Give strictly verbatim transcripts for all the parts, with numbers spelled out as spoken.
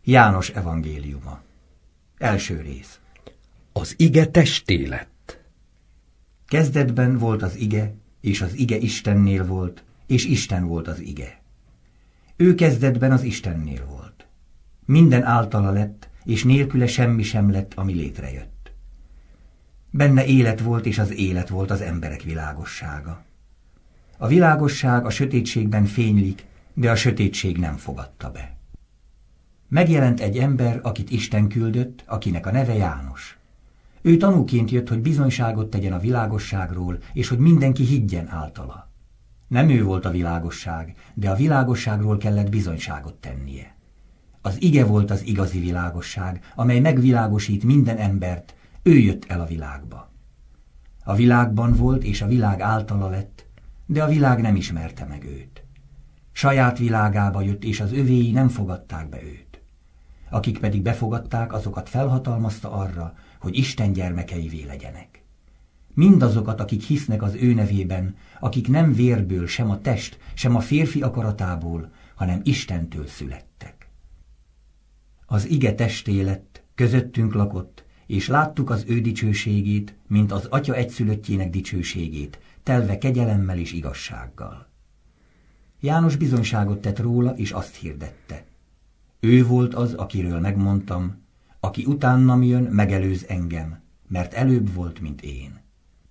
János evangéliuma. Első rész. Az ige testé lett. Kezdetben volt az ige, és az ige Istennél volt, és Isten volt az ige. Ő kezdetben az Istennél volt. Minden általa lett, és nélküle semmi sem lett, ami létrejött. Benne élet volt, és az élet volt az emberek világossága. A világosság a sötétségben fénylik, de a sötétség nem fogadta be. Megjelent egy ember, akit Isten küldött, akinek a neve János. Ő tanúként jött, hogy bizonyságot tegyen a világosságról, és hogy mindenki higgyen általa. Nem ő volt a világosság, de a világosságról kellett bizonyságot tennie. Az ige volt az igazi világosság, amely megvilágosít minden embert, ő jött el a világba. A világban volt, és a világ általa lett, de a világ nem ismerte meg őt. Saját világába jött, és az övéi nem fogadták be őt. Akik pedig befogadták, azokat felhatalmazta arra, hogy Isten gyermekeivé legyenek. Mindazokat, akik hisznek az ő nevében, akik nem vérből, sem a test, sem a férfi akaratából, hanem Istentől születtek. Az ige testé lett, közöttünk lakott, és láttuk az ő dicsőségét, mint az Atya egyszülöttjének dicsőségét, telve kegyelemmel és igazsággal. János bizonyságot tett róla, és azt hirdette. Ő volt az, akiről megmondtam, aki utánam jön, megelőz engem, mert előbb volt, mint én.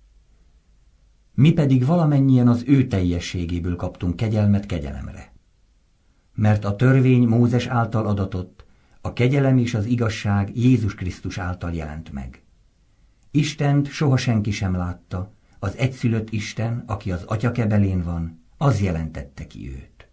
Mi pedig valamennyien az ő teljességéből kaptunk kegyelmet kegyelemre. Mert a törvény Mózes által adatott, a kegyelem és az igazság Jézus Krisztus által jelent meg. Istent soha senki sem látta, az egyszülött Isten, aki az Atya kebelén van, az jelentette ki őt.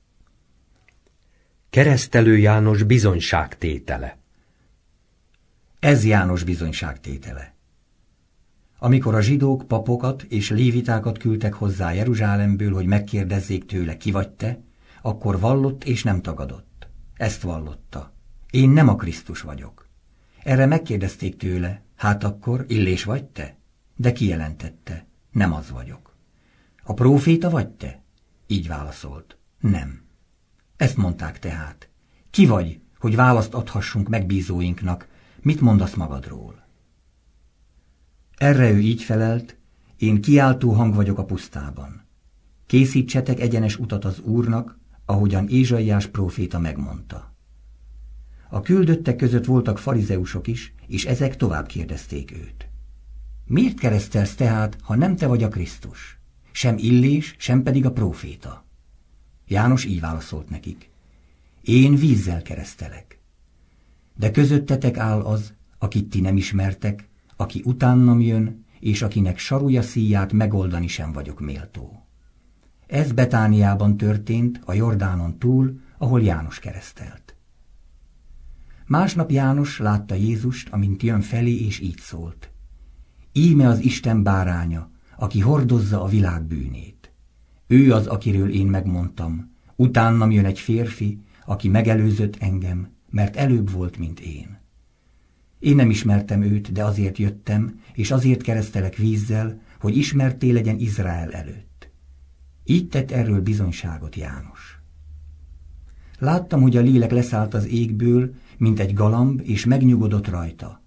Keresztelő János bizonyságtétele. Ez János bizonyságtétele. Amikor a zsidók papokat és lévitákat küldtek hozzá Jeruzsálemből, hogy megkérdezzék tőle, ki vagy te, akkor vallott és nem tagadott. Ezt vallotta. Én nem a Krisztus vagyok. Erre megkérdezték tőle, hát akkor Illés vagy te? De kijelentette, nem az vagyok. A próféta vagy te? Így válaszolt, nem. Ezt mondták tehát. Ki vagy, hogy választ adhassunk megbízóinknak, mit mondasz magadról? Erre ő így felelt, én kiáltó hang vagyok a pusztában. Készítsetek egyenes utat az Úrnak, ahogyan Ézsaiás próféta megmondta. A küldöttek között voltak farizeusok is, és ezek tovább kérdezték őt. Miért keresztelsz tehát, ha nem te vagy a Krisztus? Sem Illés, sem pedig a próféta. János így válaszolt nekik. Én vízzel keresztelek. De közöttetek áll az, akit ti nem ismertek, aki utánam jön, és akinek sarúja szíját megoldani sem vagyok méltó. Ez Betániában történt, a Jordánon túl, ahol János keresztelt. Másnap János látta Jézust, amint jön felé, és így szólt. Íme az Isten báránya, aki hordozza a világ bűnét. Ő az, akiről én megmondtam, utánam jön egy férfi, aki megelőzött engem, mert előbb volt, mint én. Én nem ismertem őt, de azért jöttem, és azért keresztelek vízzel, hogy ismerté legyen Izrael előtt. Így tett erről bizonyságot János. Láttam, hogy a lélek leszállt az égből, mint egy galamb, és megnyugodott rajta.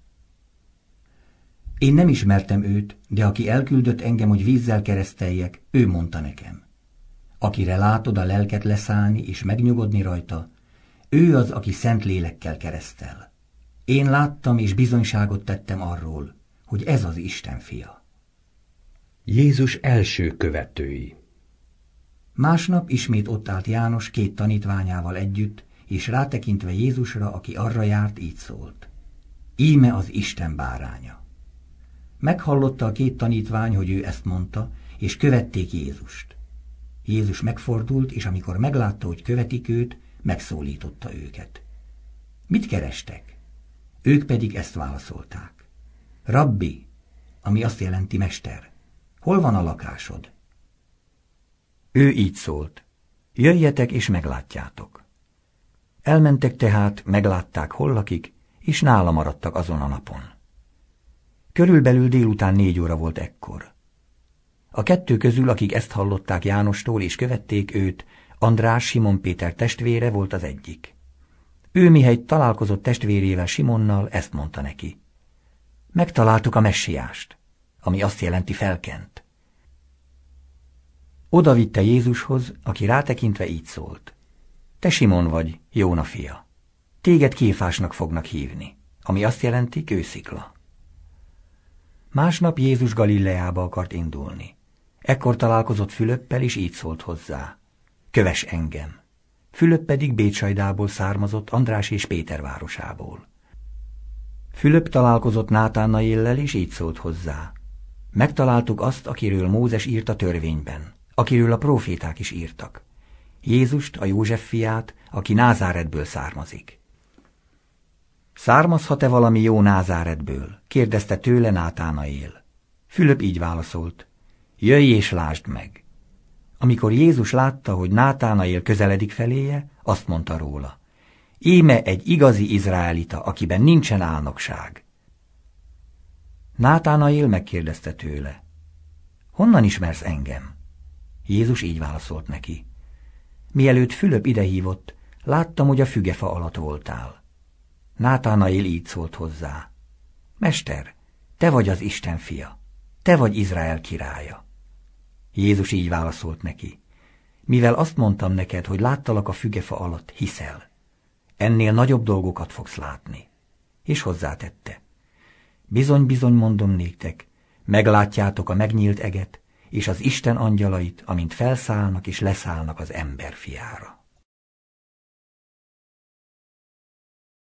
Én nem ismertem őt, de aki elküldött engem, hogy vízzel kereszteljek, ő mondta nekem. Akire látod a lelket leszállni és megnyugodni rajta, ő az, aki szent lélekkel keresztel. Én láttam és bizonyságot tettem arról, hogy ez az Isten fia. Jézus első követői. Másnap ismét ott állt János két tanítványával együtt, és rátekintve Jézusra, aki arra járt, így szólt. Íme az Isten báránya. Meghallotta a két tanítvány, hogy ő ezt mondta, és követték Jézust. Jézus megfordult, és amikor meglátta, hogy követik őt, megszólította őket. Mit kerestek? Ők pedig ezt válaszolták. Rabbi, ami azt jelenti mester, hol van a lakásod? Ő így szólt. Jöjjetek és meglátjátok. Elmentek tehát, meglátták, hol lakik, és nála maradtak azon a napon. Körülbelül délután négy óra volt ekkor. A kettő közül, akik ezt hallották Jánostól és követték őt, András, Simon Péter testvére volt az egyik. Ő mihelyt találkozott testvérével Simonnal, ezt mondta neki. Megtaláltuk a messiást, ami azt jelenti felkent. Oda vitte Jézushoz, aki rátekintve így szólt. Te Simon vagy, Jóna fia. Téged Kéfásnak fognak hívni, ami azt jelenti kőszikla. Másnap Jézus Galileába akart indulni. Ekkor találkozott Fülöppel, és így szólt hozzá. Kövess engem. Fülöp pedig Bécsajdából származott, András és Péter városából. Fülöp találkozott Nátánaéllel, és így szólt hozzá. Megtaláltuk azt, akiről Mózes írt a törvényben, akiről a próféták is írtak. Jézust, a József fiát, aki Názáretből származik. Származhat-e valami jó Názáretből? Kérdezte tőle Nátánaél. Fülöp így válaszolt. Jöjj és lásd meg. Amikor Jézus látta, hogy Nátánaél közeledik feléje, azt mondta róla. Íme egy igazi izraelita, akiben nincsen álnokság. Nátánaél megkérdezte tőle. Honnan ismersz engem? Jézus így válaszolt neki. Mielőtt Fülöp idehívott, láttam, hogy a fügefa alatt voltál. Nátánaél így szólt hozzá. Mester, te vagy az Isten fia, te vagy Izrael királya. Jézus így válaszolt neki. Mivel azt mondtam neked, hogy láttalak a fügefa alatt, hiszel. Ennél nagyobb dolgokat fogsz látni. És hozzátette. Bizony-bizony mondom néktek, meglátjátok a megnyílt eget, és az Isten angyalait, amint felszállnak és leszállnak az ember fiára.